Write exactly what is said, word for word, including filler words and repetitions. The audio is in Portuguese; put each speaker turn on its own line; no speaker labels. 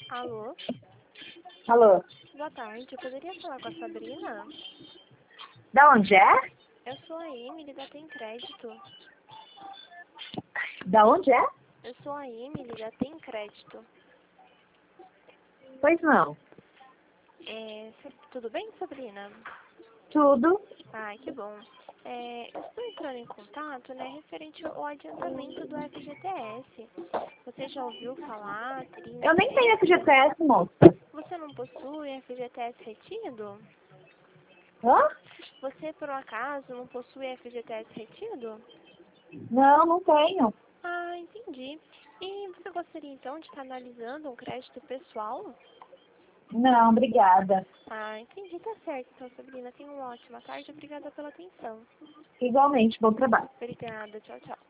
Alô?
Alô?
Boa tarde, eu poderia falar com a Sabrina?
Da onde é?
Eu sou a Emily da Tem Crédito.
Da onde é?
Eu sou a Emily da Tem Crédito.
Pois não.
É, tudo bem, Sabrina?
Tudo.
Ai, que bom. É, eu estou entrando em contato, né, referente ao adiantamento do F G T S. Você já ouviu falar? Teria
Eu nem tenho
interesse?
F G T S, moça.
Você não possui F G T S retido?
Hã?
Você, por um acaso, não possui F G T S retido?
Não, não tenho.
Ah, entendi. E você gostaria, então, de estar analisando um crédito pessoal?
Não, obrigada.
Ah, entendi. Tá certo, então, Sabrina. Tenha uma ótima tarde. Obrigada pela atenção.
Igualmente, bom trabalho.
Obrigada. Tchau, tchau.